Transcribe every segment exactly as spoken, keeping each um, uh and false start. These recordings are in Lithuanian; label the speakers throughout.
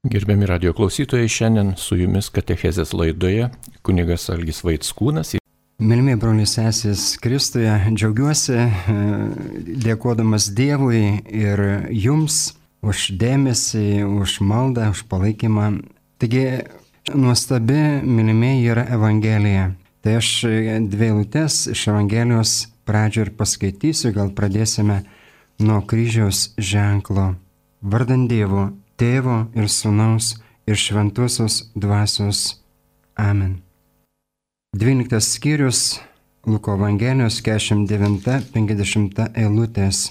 Speaker 1: Gerbiami radio klausytojai, šiandien su jumis katechezės laidoje kunigas Algis Vaitskūnas.
Speaker 2: Mylimi broliai sesės Kristuje, džiaugiuosi dėkodamas Dievui ir jums už dėmesį, už maldą, už palaikymą. Taigi, nuostabi, mylimieji, yra Evangelija. Tai aš dvi eilutes iš Evangelijos pradžio ir paskaitysiu, gal pradėsime nuo kryžiaus ženklo. Vardant Dievo, Tėvo ir Sūnaus ir Šventosios Dvasios. Amen. dvyliktas skyrius Luko Evangelijos keturiasdešimt devinta penkiasdešimta eilutės.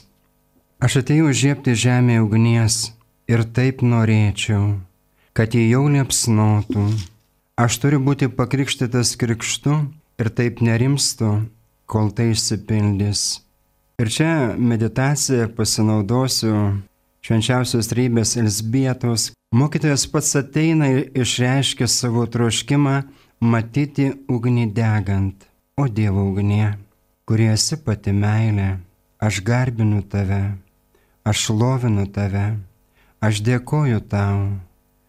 Speaker 2: Aš atėjau žiebti žemėje ugnies ir taip norėčiau, kad jį jau liepsnotų. Aš turiu būti pakrikštytas krikštu ir taip nerimstu, kol tai išsipildys. Ir čia meditaciją pasinaudosiu švenčiausios trejybės Elzbietos. Mokytojas pats ateina ir išreiškia savo troškimą matyti ugnį degant. O Dievo ugnie, kurie esi pati meilė, aš garbinu tave, aš šlovinu tave, aš dėkoju tau,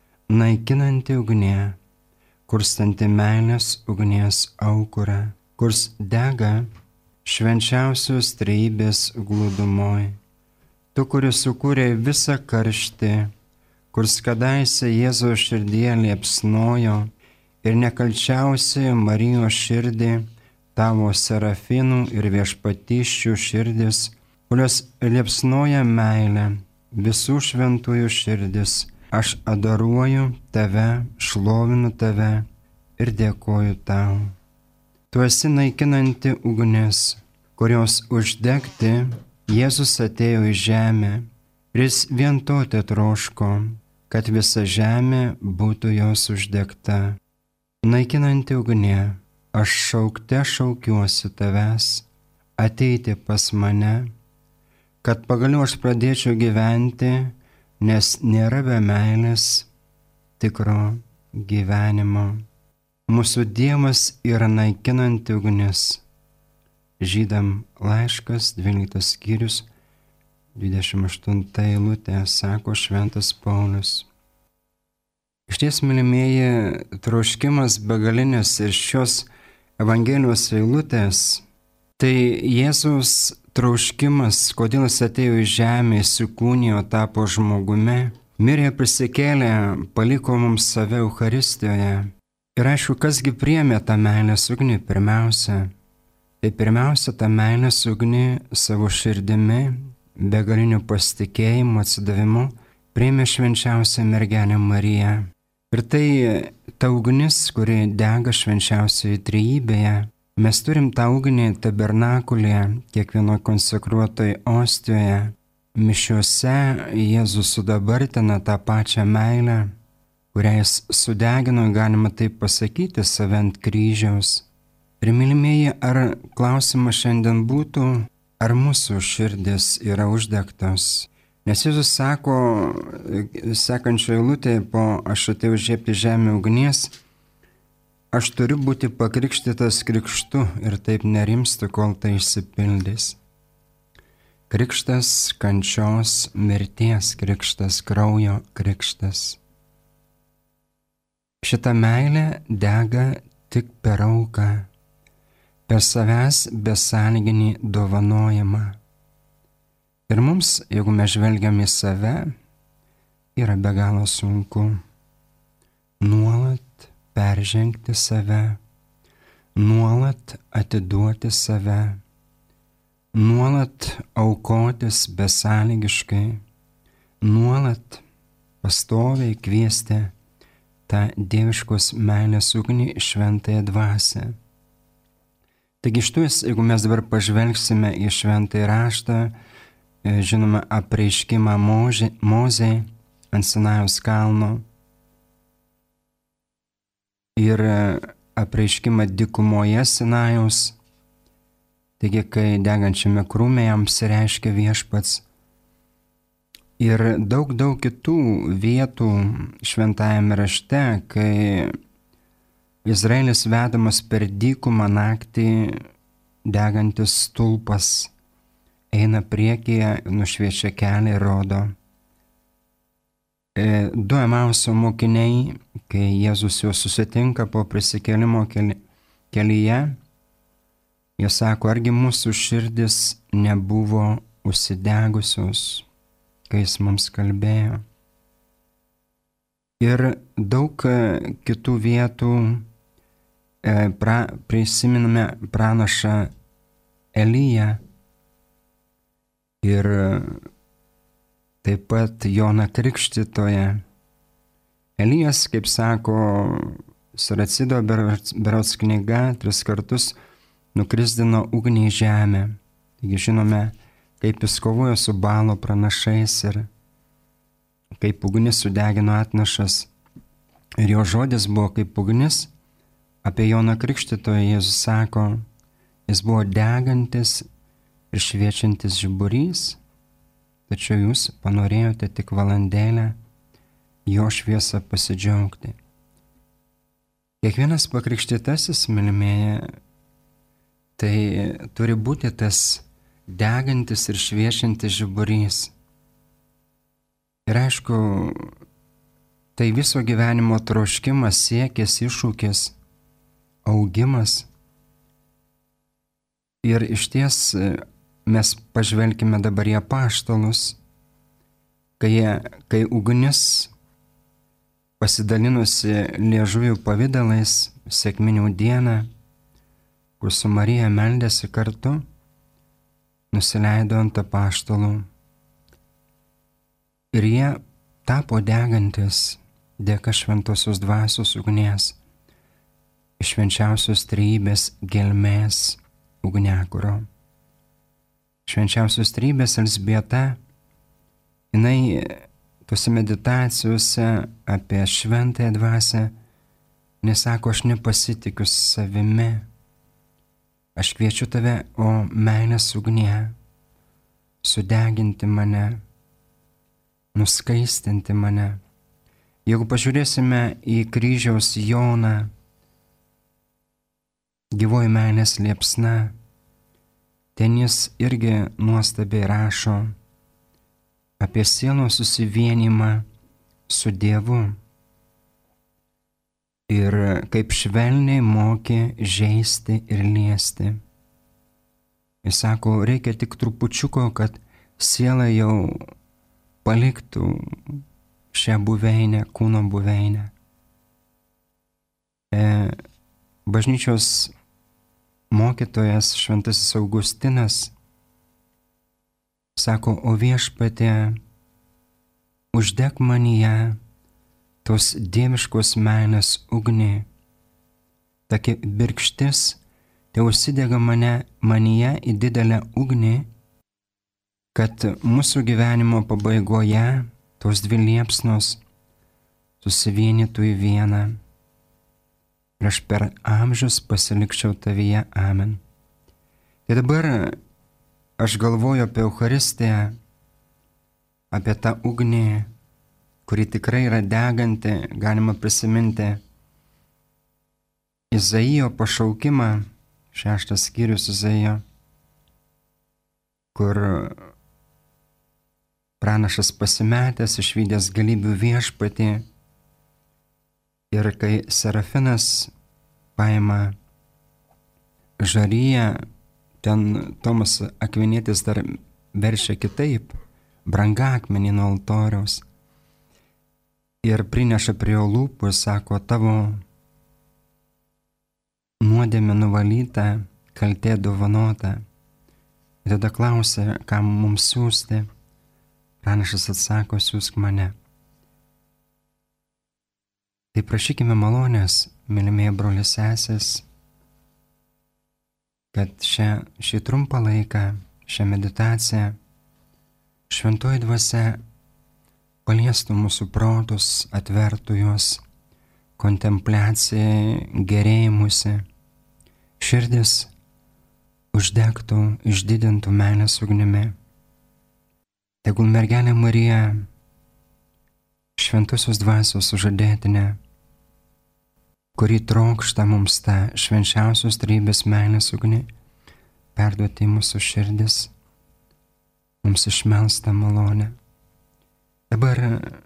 Speaker 2: naikinanti ugnie, kurstanti meilės ugnies aukurą, kurs dega švenčiausios trejybės glūdumoj. Tu, kuris sukūrė visą karštį, kurs kadaise Jėzaus širdyje liepsnojo ir nekalčiausi Marijos širdį, tavo serafinų ir viešpatyščių širdis, kurios liepsnoja meilę, visų šventųjų širdis. Aš adoruoju tave, šlovinu tave ir dėkoju tau. Tu esi naikinanti ugnis, kurios uždegti Jėzus atėjo į žemę ir jis vien to tetroško, kad visa žemė būtų jos uždegta. Naikinanti ugnie, aš šaukte šaukiuosi tavęs, ateiti pas mane, kad pagaliau aš pradėčiau gyventi, nes nėra be meilės tikro gyvenimo. Mūsų Dievas yra naikinanti ugnis. Žydam laiškas, dvyliktas skyrius, dvidešimt aštunta eilutė, sako šventas Paulius. Išties, mylimieji, troškimas begalinis ir šios Evangelijos eilutės, tai Jėzaus troškimas, kodėl jis atėjo į žemę, įsikūnijo, tapo žmogumi, mirė, prisikėlė, paliko mums save Eucharistijoje. Ir aišku, kasgi priėmė tą meilės ugnį pirmiausia. Tai pirmiausia, tą meilės ugnį savo širdimi, begaliniu pasitikėjimu, atsidavimu, priėmė švenčiausią mergelę Mariją. Ir tai ta ugnis, kuri dega švenčiausioje trejybėje. Mes turim tą ugnį tabernakulėje, kiekvienoje konsekruotoje ostijoje. Mišiuose Jėzus sudabartina tą pačią meilę, kurią jis sudegino, galima taip pasakyti, save ant kryžiaus. Ir mylimieji, ar klausimas šiandien būtų, ar mūsų širdis yra uždegtos? Nes Jėzus sako, sekančioje eilutėje, po aš atėjau žiebti žemę ugnies, aš turiu būti pakrikštytas krikštu ir taip nerimstu, kol tai išsipildys. Krikštas kančios, mirties krikštas, kraujo krikštas. Šita meilė dega tik per auką, per savęs besąlyginį dovanojimą. Ir mums, jeigu mes žvelgiam į save, yra be galo sunku nuolat peržengti save, nuolat atiduoti save, nuolat aukotis besąlygiškai, nuolat pastoviai kviesti tą dieviškos meilės ugnį šventąją dvasią. Taigi štuos, jeigu mes dabar pažvelgsime į šventąjį raštą, žinoma, apreiškimą Mozei ant Sinajaus kalno ir apreiškimą dykumoje Sinajaus, taigi kai degančiame krūme jam apsireiškia viešpats, ir daug daug kitų vietų šventajame rašte, kai Izraelis vedamas per dykumą naktį, degantis stulpas eina priekyje, nušviečia kelią ir rodo. du Emauso mokiniai, kai Jėzus juos susitinka po prisikėlimo kelyje, jie sako, argi mūsų širdis nebuvo užsidegusios, kai jis mums kalbėjo. Ir daug kitų vietų pra, prisiminame pranašą Eliją ir taip pat Joną Krikštytoją. Elijas, kaip sako Siracido berods knyga, tris kartus nukrisdino ugnį į žemę. Taigi žinome, kaip jis kovojo su Balo pranašais ir kaip ugnis sudegino atnašas. Ir jo žodis buvo kaip ugnis. Apie Joną Krikštytoją Jėzus sako, jis buvo degantis ir šviečiantis žiburys, tačiau jūs panorėjote tik valandėlę jo šviesą pasidžiaugti. Kiekvienas pakrikštytasis, mylimieji, tai turi būti tas degantis ir šviečiantis žiburys. Ir aišku, tai viso gyvenimo troškimas, siekis, iššūkis, augimas. Ir iš ties mes pažvelkime dabar į apaštalus, kai, jie, kai ugnis pasidalinusi liežuvių pavidalais sekminių dieną, kur su Marija meldėsi kartu, nusileido ant apaštalų. Ir jie tapo degantis dėka šventosios dvasios ugnies, iš švenčiausios trejybės gelmės ugniakuro. Švenčiausios trejybės Elzbieta, jinai tose meditacijose apie šventąją dvasią nesako, aš nepasitikiu savimi, aš kviečiu tave, o meilės ugnie, sudeginti mane, nuskaistinti mane. Jeigu pažiūrėsime į kryžiaus Joną, gyvoji meilės liepsna, ten jis irgi nuostabiai rašo apie sielos susivienimą su Dievu ir kaip švelniai mokė žeisti ir liesti. Jis sako, reikia tik trupučiuko, kad siela jau paliktų šią buveinę, kūno buveinę. E, bažnyčios mokytojas šventasis Augustinas sako, o Viešpatie, uždek manyje tos dieviškos meilės ugnį, tokia birkštis, tai užsidega mane, manyje į didelę ugnį, kad mūsų gyvenimo pabaigoje tos dvi liepsnos susivienytų į vieną. Ir aš per amžius pasilikčiau tavyje. Amen. Tai dabar aš galvoju apie Eucharistiją, apie tą ugnį, kuri tikrai yra deganti. Galima prisiminti Izaijo pašaukimą, šeštas skyrius Izaijo, kur pranašas pasimetęs, išvydęs galybių viešpatį, ir kai Serafinas paima žaryją, ten Tomas Akvinietis dar veršia kitaip, brangakmenį nuo altoriaus, ir prineša prie jo lūpų ir sako, tavo nuodėmė nuvalyta, kaltė dovanota. Ir tada klausia, kam mums siųsti. Pranašas atsako, siūsk mane. Tai prašykime malonės, mylimieji broliai sesės, kad šią, šį trumpą laiką, šią meditaciją, šventoji dvasia paliestų mūsų protus, atvertų juos kontempliacijai, gerėjimusi, širdis uždegtų, išdidintų meilės ugnimi. Tegul mergelė Marija, šventosios dvasios sužadėtinė, kuri trokšta mums tą švenčiausios trejybės meilės ugnį, perduoti į mūsų širdis, mums išmelstą malonę. Dabar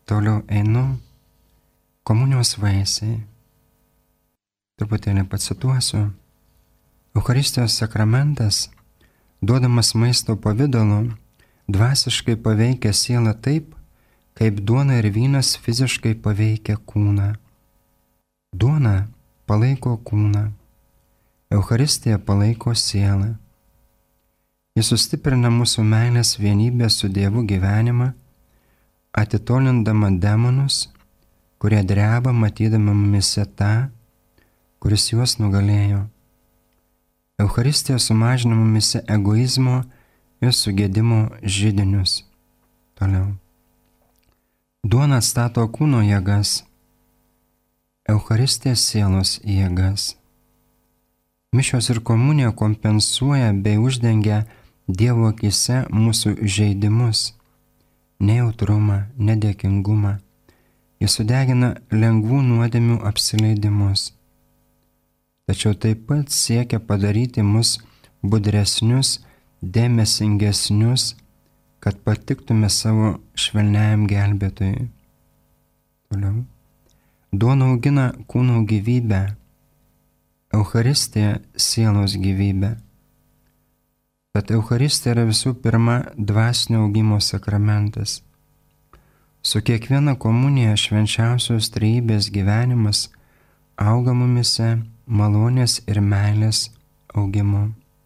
Speaker 2: toliau einu. Komunijos vaisiai. Truputėlį pacituosiu. Eucharistijos sakramentas, duodamas maisto pavidalu, dvasiškai paveikia sielą taip, kaip duona ir vynas fiziškai paveikia kūną. Duona palaiko kūną, Eucharistija palaiko sielą. Jis sustiprina mūsų meilės vienybę su Dievu gyvenimą, atitolindama demonus, kurie dreba matydama mumise tą, kuris juos nugalėjo. Eucharistija sumažina mumise egoizmo ir sugėdimo židinius. Toliau. Duona atstato kūno jėgas, Eucharistija sielos jėgas. Mišios ir komunija kompensuoja bei uždengia Dievo akyse mūsų žeidimus, nejautrumą, nedėkingumą. Jis sudegina lengvų nuodėmių apsileidimus. Tačiau taip pat siekia padaryti mus budresnius, dėmesingesnius, kad patiktume savo švelniajam gelbėtojui. Toliau. Duona augina kūno gyvybę, Eucharistija sielos gyvybę. Tad Eucharistija yra visų pirma dvasinio augimo sakramentas. Su kiekviena komunija švenčiausios trejybės gyvenimas auga mumise malonės ir meilės augimu.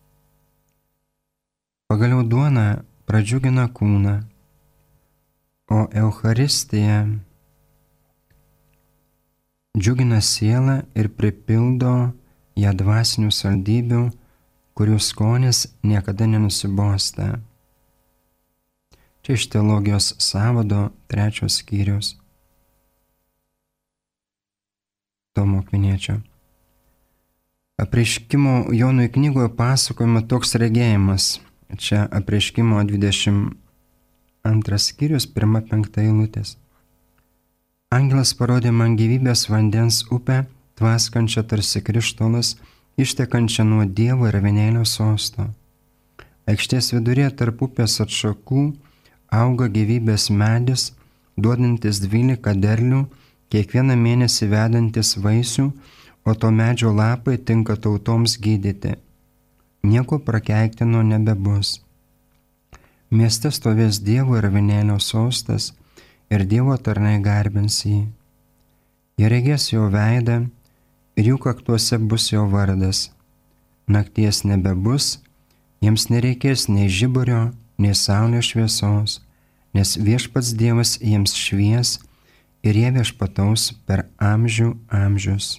Speaker 2: Pagaliau duona pradžiugina kūną, o Eucharistija džiugina sielą ir pripildo ją dvasinių saldybių, kurių skonis niekada nenusibosta. Čia iš teologijos sąvado trečios skyrius. Tomo Akviniečio. Apreiškimo Jonui knygoje pasakojama toks regėjimas. Čia apreiškimo dvidešimt antras skyrius, pirma penkta eilutės. Angelas parodė man gyvybės vandens upę, tvaskančią tarsi krištolas, ištekančią nuo Dievo ir avinėlio sosto. Aikštės vidurėje tarp upės atšakų auga gyvybės medis, duodantis dvylika derlių, kiekvieną mėnesį vedantis vaisių, o to medžio lapai tinka tautoms gydyti. Nieko prakeiktino nebebus. Mieste stovės Dievo ir avinėlio sostas ir Dievo tarnai garbins jį. Jie regės jo veidą ir jų kaktuose bus jo vardas. Nakties nebebus, jiems nereikės nei žiburio, nei saulės šviesos, nes viešpats Dievas jiems švies ir jie viešpataus per amžių amžius.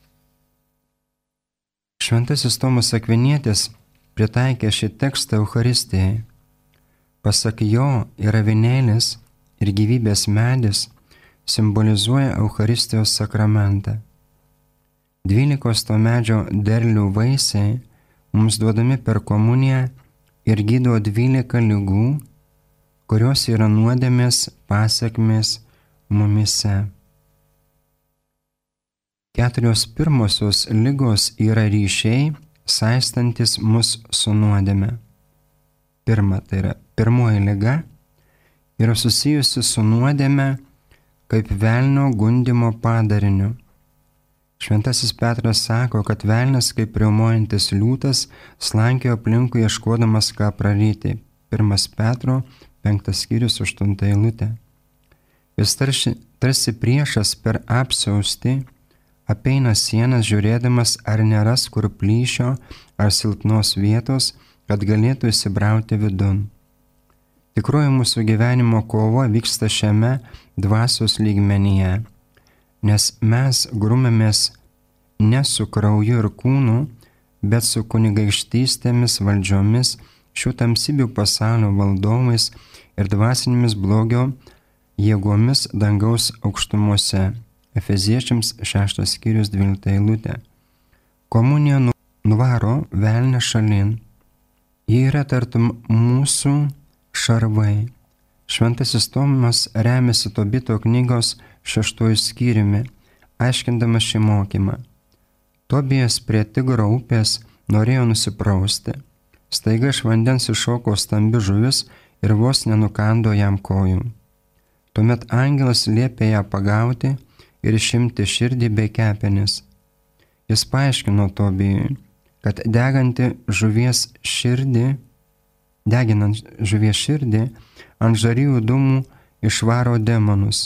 Speaker 2: Šventasis Tomas Akvinietis pritaikė šį tekstą Eucharistijai. Pasak jo ir avinėlis ir gyvybės medis simbolizuoja Eucharistijos sakramentą. Dvylikos to medžio derlių vaisiai mums duodami per komuniją ir gydo dvylika ligų, kurios yra nuodėmės pasekmės mumise. Keturios pirmosios ligos yra ryšiai, saistantis mus su nuodėme. Pirma, tai yra pirmoji liga, yra susijusi su nuodėme kaip velnio gundymo padariniu. Šventasis Petras sako, kad velnias kaip riaumojantis liūtas slankiojo aplinkui ieškodamas ką praryti. Pirmas Petro, penktas skyrius, aštunta eilutė. Jis tarsi, tarsi priešas per apsiaustį apeina sienas žiūrėdamas, ar neras kur plyšio ar silpnos vietos, kad galėtų įsibrauti vidun. Tikroji mūsų gyvenimo kova vyksta šiame dvasios lygmenyje, nes mes grumėmės ne su krauju ir kūnu, bet su kunigaikštystėmis, valdžiomis, šių tamsybių pasaulio valdovais ir dvasinėmis blogio jėgomis dangaus aukštumose. Efeziečiams šeštas skyrius dvylikta eilutė. Komunija nuvaro velnę šalin. Jie yra tartum mūsų šarvai. Šventasis Tomas remiasi Tobito knygos šeštuoju skyriumi, aiškindamas šį mokymą. Tobijas prie Tigro upės norėjo nusiprausti. Staiga iš vandens iššoko stambi žuvis ir vos nenukando jam kojų. Tuomet angelas liepė ją pagauti ir išimti širdį bei kepenis. Jis paaiškino Tobijui, kad deganti žuvies širdį, deginant žuvies širdį, ant žarijų dūmų išvaro demonus.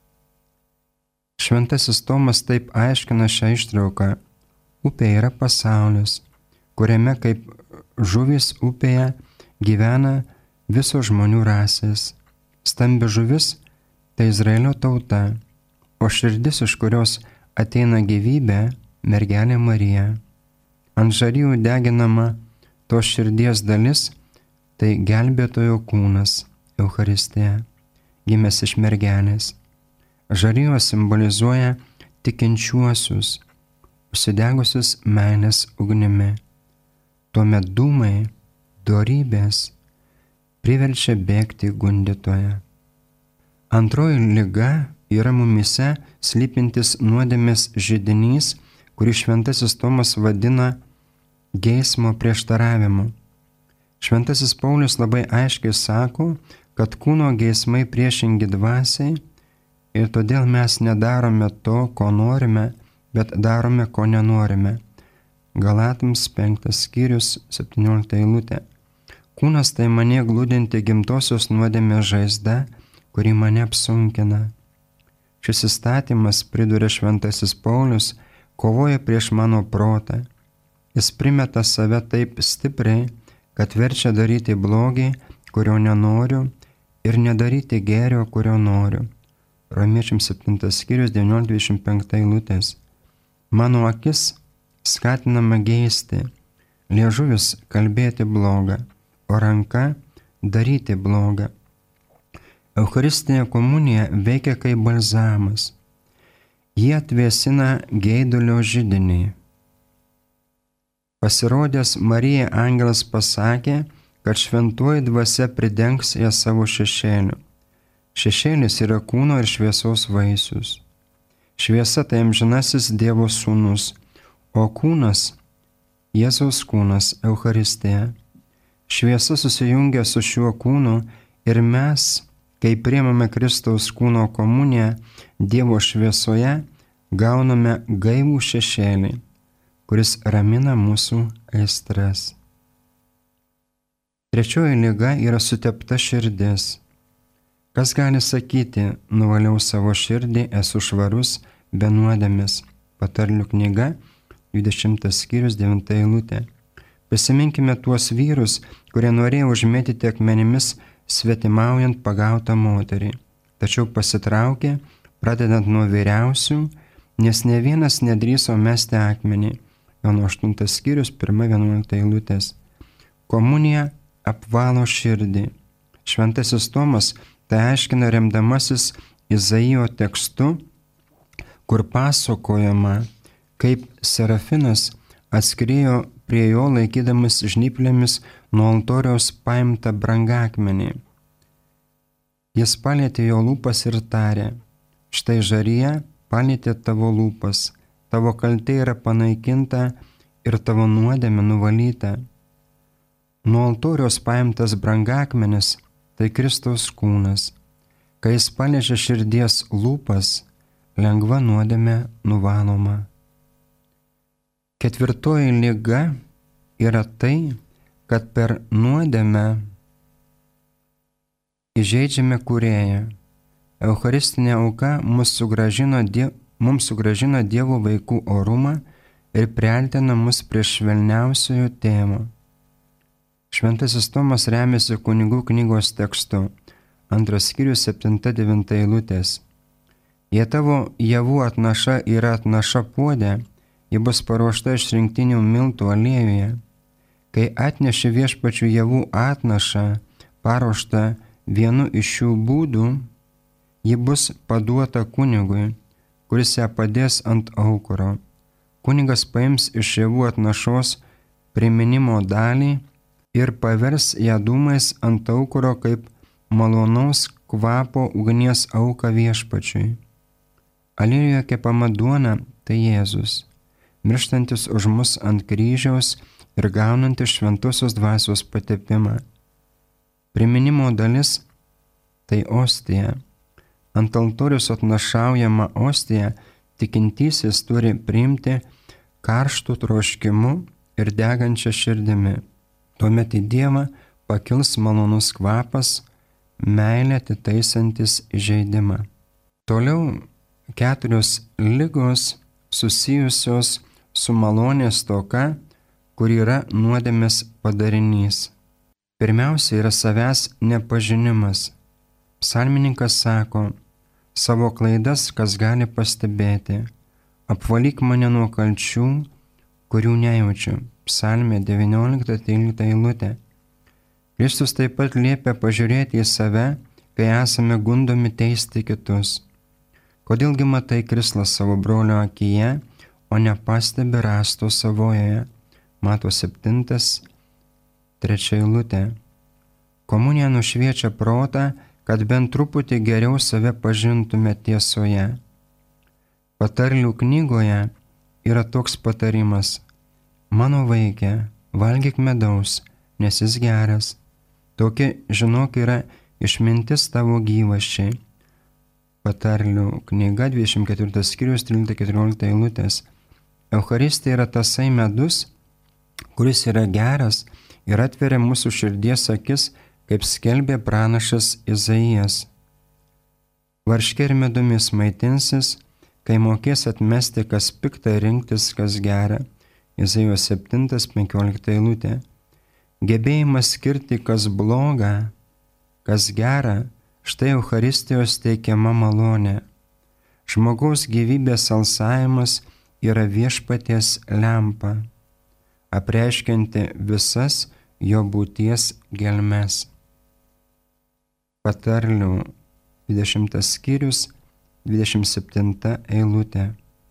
Speaker 2: Šventasis Tomas taip aiškina šią ištrauką. Upė yra pasaulis, kuriame kaip žuvis upėje gyvena visos žmonių rasės. Stambi žuvis tai Izraelio tauta, o širdis, iš kurios ateina gyvybė, mergelė Marija. Ant žarijų deginama tos širdies dalis, tai gelbėtojo kūnas, Eucharistija, gimęs iš mergelės. Žarijos simbolizuoja tikinčiuosius, užsidegusius meilės ugnimi. Tuomet dūmai, dorybės priverčia bėgti gundytoją. Antroji liga yra mumyse slypintis nuodėmės židinys, kurį šventasis Tomas vadina geismo prieštaravimu. Šventasis Paulius labai aiškiai sako, kad kūno geismai priešingi dvasiai ir todėl mes nedarome to, ko norime, bet darome, ko nenorime. Galatams penktas skyrius, septyniolikta eilutė. Kūnas tai mane glūdinti gimtosios nuodėmės žaizda, kuri mane apsunkina. Šis įstatymas, priduria šventasis Paulius, kovoja prieš mano protą. Jis primeta save taip stipriai, kad verčia daryti blogį, kurio nenoriu, ir nedaryti gėrio, kurio noriu. Romiečiams septintas skyrius, devyniolika dvidešimt penki eilutės. Mano akis skatinama geisti, liežuvis kalbėti blogą, o ranka daryti blogą. Eucharistinė komunija veikia kaip balzamas. Jie atvėsina geidulio židinį. Pasirodęs Marijai angelas pasakė, kad šventoji dvasia pridengs ją savo šešėliu. Šešėlis yra kūno ir šviesos vaisius. Šviesa tai amžinasis Dievo sūnus, o kūnas – Jėzaus kūnas, Eucharistija. Šviesa susijungia su šiuo kūnu ir mes, kai priimame Kristaus kūno komuniją Dievo šviesoje, gauname gaivų šešėlį, kuris ramina mūsų aistras. Trečioji liga yra sutepta širdis. Kas gali sakyti, nuvaliau savo širdį, esu švarus, be nuodėmės. Patarlių knyga, dvidešimtas skyrius, devinta eilutė. Prisiminkime tuos vyrus, kurie norėjo užmėtyti akmenimis svetimaujant pagautą moterį, tačiau pasitraukė, pradedant nuo vyriausių, nes ne vienas nedrįso mesti akmenį. Jono aštuntas skyrius, pirma vienuolikta eilutės. Komunija apvalo širdį. Šventasis Tomas tai aiškina remdamasis Izaijo tekstu, kur pasakojama, kaip Serafinas atskriejo prie jo laikydamas žnyplėmis nuo altoriaus paimtą brangakmenį. Jis palietė jo lūpas ir tarė, štai žarija palietė tavo lūpas, tavo kaltė yra panaikinta ir tavo nuodėmė nuvalyta. Nuo altoriaus paimtas brangakmenis tai Kristaus kūnas. Kai jis paliečia širdies lūpas, lengva nuodėmė nuvaloma. Ketvirtoji liga yra tai, kad per nuodėmę įžeidžiame Kūrėją. Eucharistinė auka mums sugrąžino, die, mums sugrąžino Dievo vaikų orumą ir priartina mus prie švelniausiojo tėvo. Šventasis Tomas remiasi kunigų knygos tekstu, antras skyrius, septinta devinta eilutės. Jei tavo javų atnaša yra atnaša puode, ji bus paruošta iš rinktinių miltų aliejuje. Kai atneši viešpačių javų atnašą, paruoštą vienu iš šių būdų, ji bus paduota kunigui, kuris ją padės ant aukuro. Kunigas paims iš javų atnašos priminimo dalį ir pavers ją dūmais ant aukuro kaip malonaus kvapo ugnies auką viešpačiui. Aliejuje kepama duona tai Jėzus, mirštantis už mus ant kryžiaus ir gaunantis šventosios dvasios patepimą. Priminimo dalis tai ostija, ant altorius atnašaujama ostija tikintysis turi priimti karštų troškimu ir degančia širdimi. Tuomet į Dievą pakils malonus kvapas, meilę atitaisantis įžeidimą. Toliau keturios ligos susijusios su malonės stoka, kur yra nuodėmės padarinys. Pirmiausia yra savęs nepažinimas. Psalmininkas sako, savo klaidas kas gali pastebėti, apvalyk mane nuo kalčių, kurių nejaučiu. Psalmė devyniolikta trylikta eilutė. Kristus taip pat liepia pažiūrėti į save, kai esame gundomi teisti kitus. Kodėlgi matai krislą savo brolio akyje, o nepastebi rąsto savojoje? Mato septintas, trečia eilutė. Komunija nušviečia protą, kad bent truputį geriau save pažintume tiesoje. Patarlių knygoje yra toks patarimas. Mano vaike, valgyk medaus, nes jis geras. Tokia, žinok, yra išmintis tavo gyvaščiai. Patarlių knyga dvidešimt ketvirtas skyrius trylikta keturiolikta eilutės. Eucharistija yra tasai medus, kuris yra geras ir atveria mūsų širdies akis, kaip skelbė pranašas Izaijas. Varške ir medumis maitinsis, kai mokės atmesti, kas pikta, rinktis, kas gera. Izaijos septintas penkiolikta eilutė. Gebėjimas skirti, kas bloga, kas gera, štai Eucharistijos teikiama malonė. Žmogaus gyvybės alsavimas yra viešpaties lempa, apreiškianti visas jo būties gelmes. Patarlių dvidešimtas skyrius, dvidešimt septinta eilutė.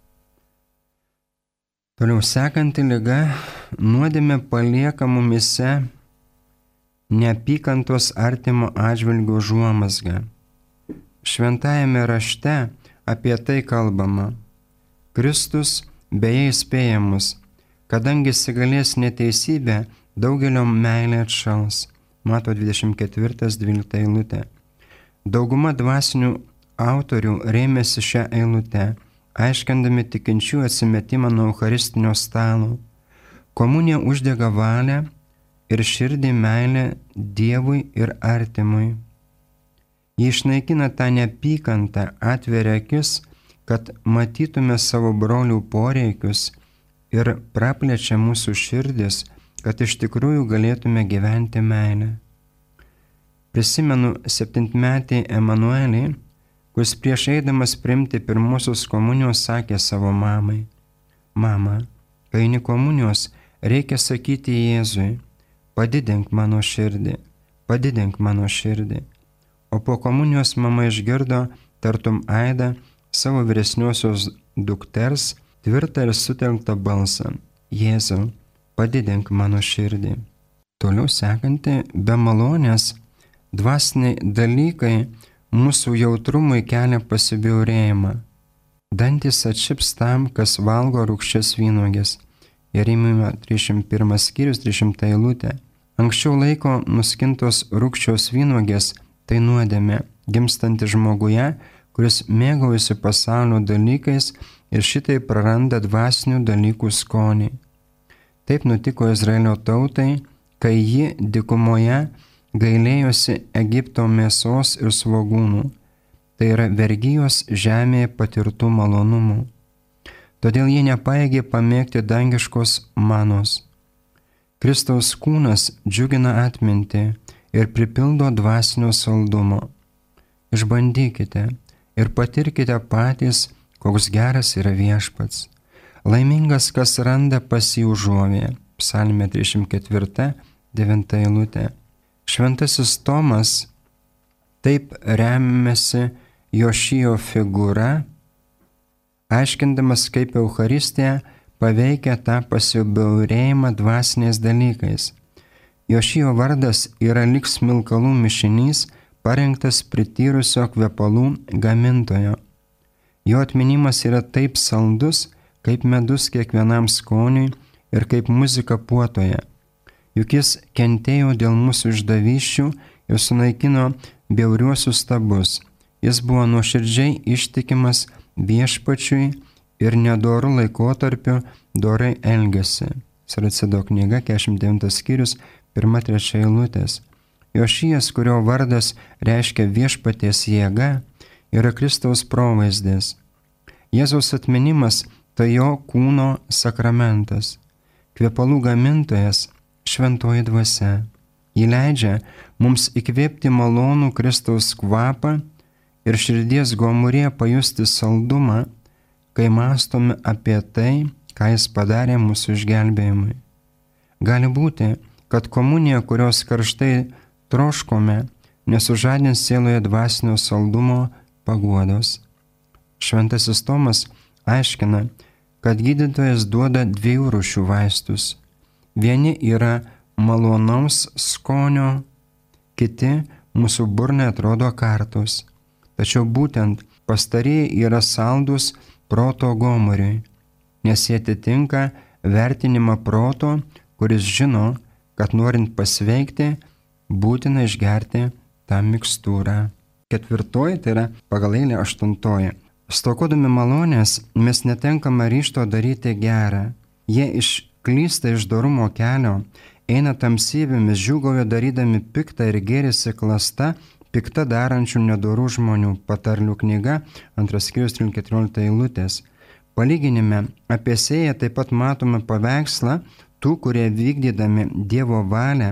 Speaker 2: Toliau sekanti liga, nuodėmė palieka mumyse neapykantos artimo atžvilgių užuomazgą. Šventajame rašte apie tai kalbama. Kristus beje įspėja mus, kadangi įsigalės neteisybė, daugelio meilė atšals. Mato dvidešimt ketvirtas dvylikta eilutė. Dauguma dvasinių autorių rėmėsi šią eilutę, aiškindami tikinčių atsimetimą nuo eucharistinio stalo. Komunija uždega valią ir širdį meilę Dievui ir artimui. Ji išnaikina tą neapykantą, atveria akis, kad matytume savo brolių poreikius ir praplečia mūsų širdis, kad iš tikrųjų galėtume gyventi meilę. Prisimenu septintmetį Emanuelį, kuris prieš eidamas priimti pirmosios komunijos sakė savo mamai: Mama, kai eini komunijos, reikia sakyti Jėzui: padidink mano širdį, padidink mano širdį. O po komunijos mama išgirdo tartum aidą savo vyresniosios dukters tvirtą ir sutelktą balsą: Jėzau, padidink mano širdį. Toliau sekanti, be malonės, dvasiniai dalykai mūsų jautrumui kelia pasibjaurėjimą. Dantis atšips tam, kas valgo rūgščias vynuoges. Jeremijo trisdešimt pirmas skyrius, trisdešimta eilutė. Anksčiau laiko nuskintos rūgščios vynuogės tai nuodėmė, gimstanti žmoguje, kuris mėgaujasi pasaulio dalykais ir šitai praranda dvasinių dalykų skonį. Taip nutiko Izraelio tautai, kai ji dykumoje gailėjosi Egipto mėsos ir svogūnų, tai yra vergijos žemėje patirtų malonumų. Todėl jie nepaėgė pamėgti dangiškos manos. Kristaus kūnas džiugina atmintį ir pripildo dvasinio saldumo. Išbandykite ir patirkite patys, koks geras yra viešpats. Laimingas, kas randa pas jį užuovėją. Psalmė trisdešimt ketvirta, devinta eilutė. Šventasis Tomas taip remiasi Jošijo figūra, aiškindamas, kaip Eucharistija paveikia tą pasibjaurėjimą dvasiniais dalykais. Jošijo vardas yra lyg smilkalų mišinys, parengtas prityrusio kvepalų gamintojo. Jo atminimas yra taip saldus, kaip medus kiekvienam skoniui ir kaip muzika puotoje. Juk jis kentėjo dėl mūsų išdavysčių ir sunaikino bjauriuosius stabus. Jis buvo nuoširdžiai ištikimas viešpačiui ir nedorų laikotarpiu dorai elgėsi. Sarcido knyga, keturiasdešimt devintas skyrius, pirma trečia eilutės. Jošijas, kurio vardas reiškia viešpaties jėga, yra Kristaus provaizdis. Jėzaus atminimas tai jo kūno sakramentas. Kvepalų gamintojas šventoji dvasia. Ji leidžia mums įkvėpti malonų Kristaus kvapą ir širdies gomurėje pajusti saldumą, kai mąstome apie tai, ką jis padarė mūsų išgelbėjimui. Gali būti, kad komunija, kurios karštai troškome, nesužadins sieloje dvasinio saldumo paguodos. Šventasis Tomas aiškina, kad gydytojas duoda dviejų rūšių vaistus. Vieni yra malonaus skonio, kiti mūsų burnai atrodo kartus. Tačiau būtent pastarieji yra saldus proto gomuriui, nes jie atitinka vertinimą proto, kuris žino, kad norint pasveikti, būtina išgerti tą mikstūrą. Ketvirtoji, tai yra pagal eilę aštuntoji. Stokodami malonės mes netenkame ryžto daryti gerą. Jie išklysta iš dorumo kelio, eina tamsybėmis, džiūgauja darydami piktą ir gėrisi klasta, pikta darančių nedorų žmonių. Patarlių knyga, antras skyrius, keturiolikta eilutės. Palyginime apie sėją taip pat matome paveikslą tų, kurie vykdydami Dievo valią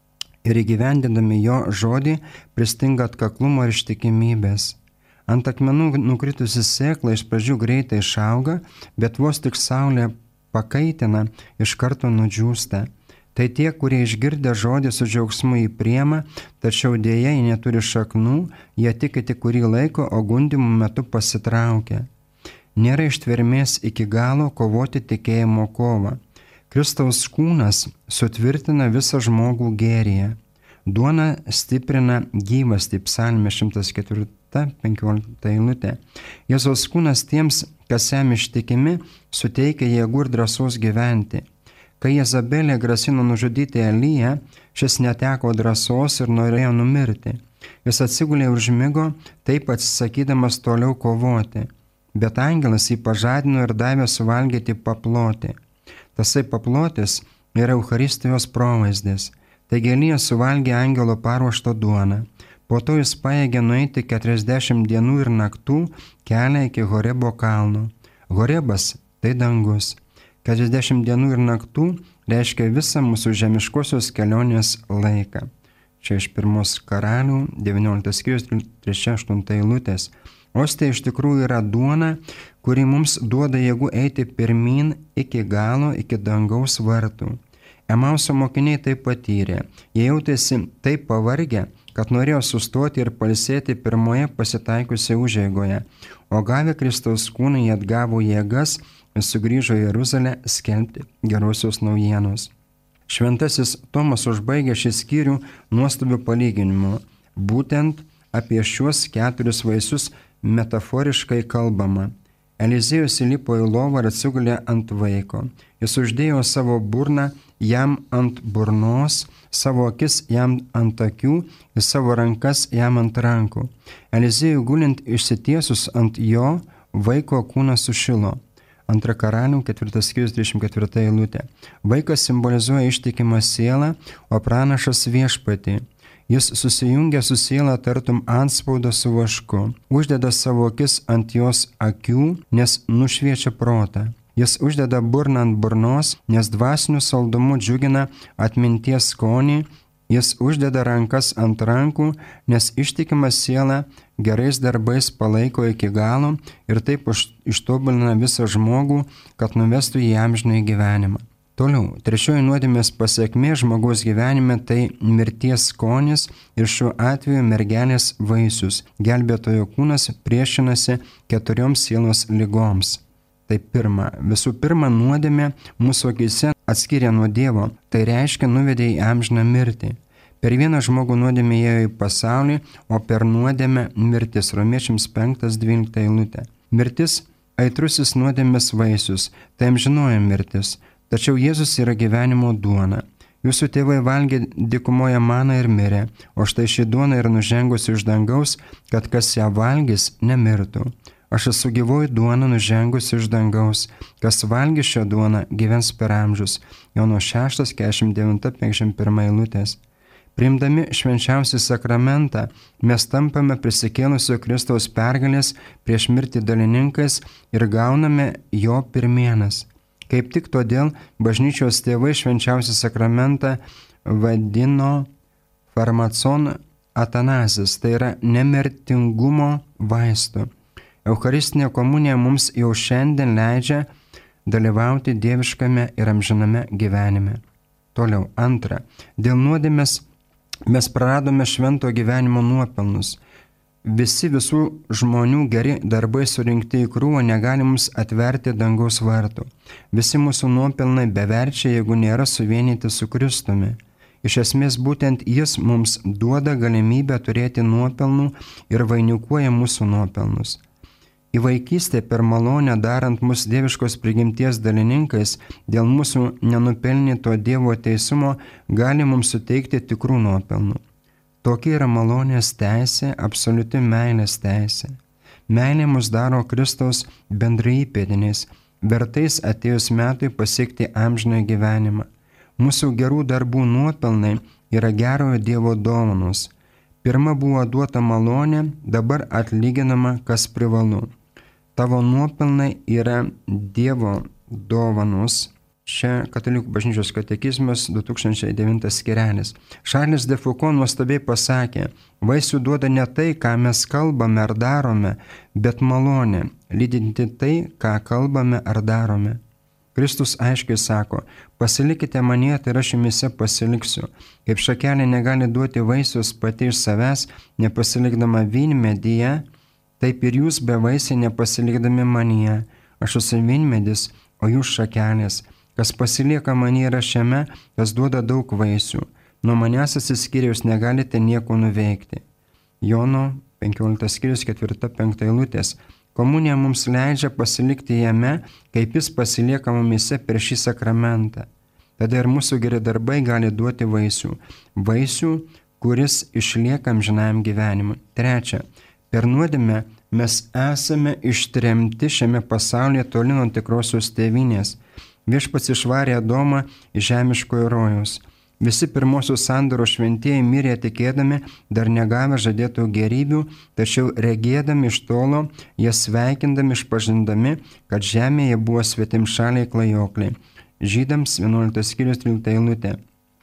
Speaker 2: ir įgyvendindami jo žodį pristinga atkaklumo ir ištikimybės. Ant akmenų nukritusi sėkla iš pradžių greitai išauga, bet vos tik saulė pakaitina, iš karto nudžiūsta. Tai tie, kurie išgirdę žodį su džiaugsmu jį priema, tačiau dėja jie neturi šaknų, jie tiki tik kurį laiką, o gundymų metu pasitraukia. Nėra ištvermės iki galo kovoti tikėjimo kovą. Kristaus kūnas sutvirtina visą žmogų gėryje. Duona stiprina gyvastį, psalmė šimtas ketvirta, penkiolikta eilutė. Jėzaus kūnas tiems, kas jam ištikimi, suteikia jėgų ir drąsos gyventi. Kai Jezabelė grasino nužudyti Eliją, šis neteko drąsos ir norėjo numirti. Jis atsigulė ir užmigo, taip atsisakydamas toliau kovoti. Bet angelas jį pažadino ir davė suvalgyti paplotį. Tasai paplotis yra Eucharistijos provaizdis. Taigi Elijas suvalgė angelo paruoštą duoną. Po to jis pajėgė nueiti keturiasdešimt dienų ir naktų kelią iki Horebo kalno. Horebas tai dangus. keturiasdešimt dienų ir naktų reiškia visą mūsų žemiškosios kelionės laiką. Čia iš pirmos karalių, devynioliktas skyrius, trečia aštunta eilutės. Ostija iš tikrųjų yra duona, kuri mums duoda jėgų eiti pirmin iki galo, iki dangaus vartų. Emauso mokiniai tai patyrė. Jie jautėsi taip pavargę, kad norėjo sustoti ir pailsėti pirmoje pasitaikusioje užeigoje, o gavę Kristaus kūną jie atgavo jėgas ir sugrįžo į Jeruzalę skelbti gerosios naujienos. Šventasis Tomas užbaigė šį skyrių nuostabiu palyginimu. Būtent apie šiuos keturis vaisius metaforiškai kalbama. Eliziejus įlipo į lovą ir atsigulė ant vaiko. Jis uždėjo savo burną jam ant burnos, savo akis jam ant akių ir savo rankas jam ant rankų. Eliziejui gulint išsitiesus ant jo, vaiko kūnas sušilo. Antra karalių, ketvirtas skyrius, dvidešimt ketvirta eilutė. Vaikas simbolizuoja ištikimą sielą, o pranašas viešpatį. Jis susijungia su siela tartum antspaudą su vašku. Uždeda savo akis ant jos akių, nes nušviečia protą. Jis uždeda burną ant burnos, nes dvasiniu saldumu džiugina atminties skonį. Jis uždeda rankas ant rankų, nes ištikimą sielą gerais darbais palaiko iki galo ir taip ištobulina visą žmogų, kad nuvestų į amžinąjį gyvenimą. Toliau, trečioji nuodėmės pasekmė žmogaus gyvenime tai mirties skonis ir šiuo atveju mergelės vaisius. Gelbėtojo kūnas priešinasi keturioms sielos ligoms. Tai pirma, visų pirma nuodėmė mūsų akyse atskiria nuo Dievo, tai reiškia nuvedė į amžiną mirtį. Per vieną žmogų nuodėmė ėjo į pasaulį, o per nuodėmę mirtis. Romiečiams penktas dvylikta eilutė. Mirtis aitrusis nuodėmės vaisius, tai amžinoji mirtis. Tačiau Jėzus yra gyvenimo duona. Jūsų tėvai valgė dykumoje maną ir mirė, o štai ši duona yra nužengusi iš dangaus, kad kas ją valgys, nemirtų. Aš esu gyvoji duona nužengusi iš dangaus, kas valgys šią duoną, gyvens per amžius. Jono šeštas, keturiasdešimt devinta penkiasdešimt pirma eilutės. Priimdami švenčiausią sakramentą, mes tampame prisikėlusio Kristaus pergalės prieš mirtį dalininkais ir gauname jo pirmienas. Kaip tik todėl bažnyčios tėvai švenčiausią sakramentą vadino farmacon atanazis, tai yra nemirtingumo vaistu. Eucharistinė komunija mums jau šiandien leidžia dalyvauti dieviškame ir amžiname gyvenime. Toliau, antra, dėl nuodėmės mes praradome švento gyvenimo nuopelnus. Visi visų žmonių geri darbai surinkti į krūvą negali mums atverti dangaus vartų. Visi mūsų nuopelnai beverčiai, jeigu nėra suvienyti su Kristumi. Iš esmės būtent jis mums duoda galimybę turėti nuopelnų ir vainikuoja mūsų nuopelnus. Į vaikystę per malonę darant mus dieviškos prigimties dalininkais dėl mūsų nenupelnyto Dievo teisumo gali mums suteikti tikrų nuopelnų. Tokia yra malonės teisė, absoliuti meilės teisė. Meilė mus daro Kristaus bendraįpėdiniais, vertais atėjus metui pasiekti amžinąjį gyvenimą. Mūsų gerų darbų nuopelnai yra gerojo Dievo dovanos. Pirma buvo duota malonė, dabar atlyginama, kas privalu. Tavo nuopelnai yra Dievo dovanos. Čia Katalikų bažnyčios katekizmas du tūkstančiai devintas skirelis. Šarlis de Foucault nuostabiai pasakė, vaisių duoda ne tai, ką mes kalbame ar darome, bet malonė, lydinti tai, ką kalbame ar darome. Kristus aiškiai sako, pasilikite manyje, tai aš jumise pasiliksiu. Kaip šakelė negali duoti vaisius pati iš savęs, nepasilikdama vynmedyje, taip ir jūs be vaisiai nepasilikdami manyje. Aš esu vynmedis, o jūs šakelės. Kas pasilieka manyje yra šiame, kas duoda daug vaisių. Nuo manęs atsiskyrę jūs negalite nieko nuveikti. Jono penkioliktas skyrius ketvirta penkta eilutės. Komunija mums leidžia pasilikti jame, kaip jis pasilieka mumise per šį sakramentą. Tada ir mūsų geri darbai gali duoti vaisių. Vaisių, kuris išlieka amžinajam gyvenimui. Trečia, per nuodėmę mes esame ištremti šiame pasaulyje toli nuo tikrosios tėvynės. Viešpats išvarė Adomą iš žemiškojo rojaus. Visi pirmosios sandoros šventieji mirė tikėdami, dar negavę žadėtų gerybių, tačiau regėdami iš tolo, jie sveikindami, išpažindami, kad žemėje buvo svetimšaliai klajokliai. Žydams vienuoliktas skyrius trylikta eilutė.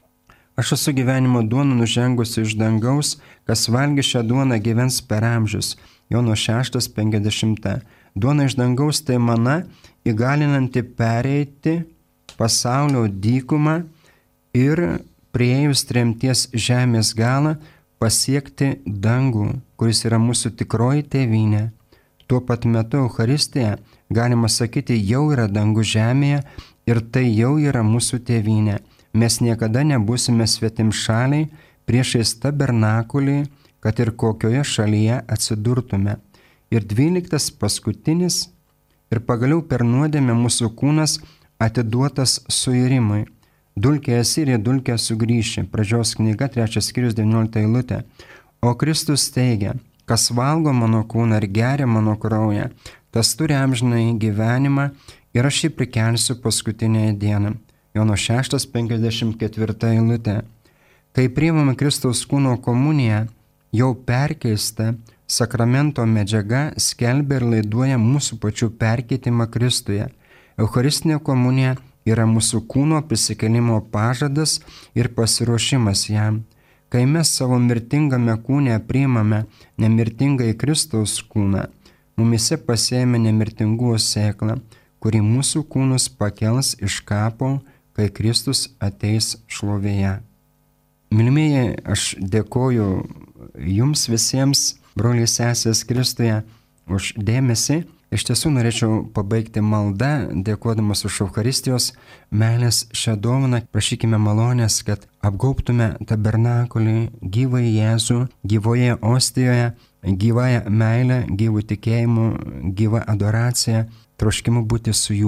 Speaker 2: Aš esu gyvenimo duona nužengusi iš dangaus, kas valgys šią duoną gyvens per amžius. Jono šeštas penkiasdešimta. Duona iš dangaus tai mana, įgalinanti pereiti pasaulio dykumą ir priėjus tremties žemės galą pasiekti dangų, kuris yra mūsų tikroji tėvynė. Tuo pat metu Eucharistija, galima sakyti, jau yra dangų žemėje ir tai jau yra mūsų tėvynė. Mes niekada nebūsime svetimšaliai priešais tabernakulį, kad ir kokioje šalyje atsidurtume. Ir dvyliktas paskutinis ir pagaliau per nuodėmę mūsų kūnas atiduotas suirimui. Dulkė esi ir į dulkę sugrįši. Pradžios knyga, trečias skyrius, devyniolikta eilutė. O Kristus teigia, kas valgo mano kūną ir geria mano kraują, tas turi amžinąjį gyvenimą ir aš jį prikelsiu paskutinėje dieną. Jono šeštas penkiasdešimt ketvirta eilutė. Kai priimame Kristaus kūno komuniją, jau perkeista sakramento medžiaga skelbia ir laiduoja mūsų pačių perkeitimą Kristuje. Eucharistinė komunija yra mūsų kūno prisikėlimo pažadas ir pasiruošimas jam. Kai mes savo mirtingame kūne priimame nemirtingąjį Kristaus kūną, mumise pasėjame nemirtingųjų sėklą, kuri mūsų kūnus pakels iš kapo, kai Kristus ateis šlovėje. Mylimieji, aš dėkoju jums visiems, broliai sesės Kristuje, už dėmesį. Iš tiesų norėčiau pabaigti maldą, dėkodamas už Eucharistijos meilės šią dovaną. Prašykime malonės, kad apgaubtume tabernakulį, gyvąjį Jėzų, gyvoje ostijoje, gyvąją meilę, gyvų tikėjimu, gyvą adoraciją, troškimu būti su juo.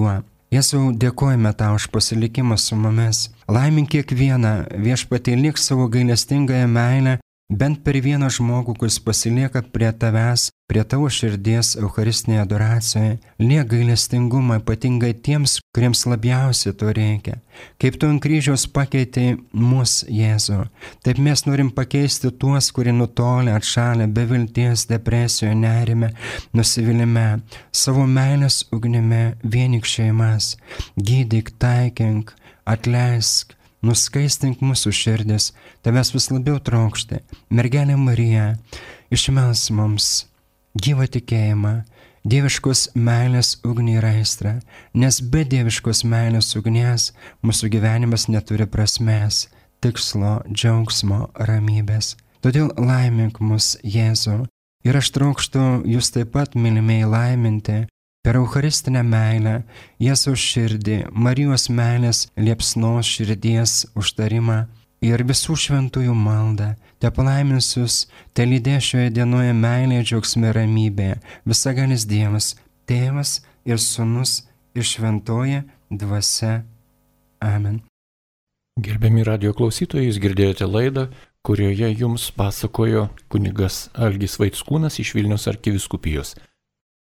Speaker 2: Jėzau, dėkojame tau už pasilikimą su mumis. Laimink kiekvieną, Viešpatie, liek savo gailestingąją meilę bent per vieną žmogų, kuris pasilieka prie tavęs, prie tavo širdies Eucharistinėje adoracijoje. Liek gailestingumą ypatingai tiems, kuriems labiausiai to reikia. Kaip tu ant kryžiaus pakeitei mus, Jėzau, taip mes norim pakeisti tuos, kurie nutolę, atšalę, be vilties, depresijoje, nerime, nusivylimė, savo meilės ugnimi vienik šeimas. Gydyk, taikink, atleisk, nuskaistink mūsų širdis, tavęs vis labiau trokšti. Mergelė Marija, išmels mums gyvą tikėjimą, dieviškos meilės ugnį ir aistrą, nes be dieviškos meilės ugnies mūsų gyvenimas neturi prasmės, tikslo, džiaugsmo, ramybės. Todėl laimink mus, Jėzau, ir aš trokštu jūs taip pat, mylimieji, laiminti per Eucharistinę meilę, Jėzaus širdį, Marijos meilės liepsnos širdies užtarimą ir visų šventųjų maldą. Te palaiminsius, te lydės šioje dienoje meilėje, džiaugsme, ramybėje, visagalis Dievas, Tėvas ir Sūnus ir šventoji dvasia. Amen.
Speaker 1: Gerbiami radijo klausytojai, jūs girdėjote laidą, kurioje jums pasakojo kunigas Algis Vaickūnas iš Vilniaus arkivyskupijos.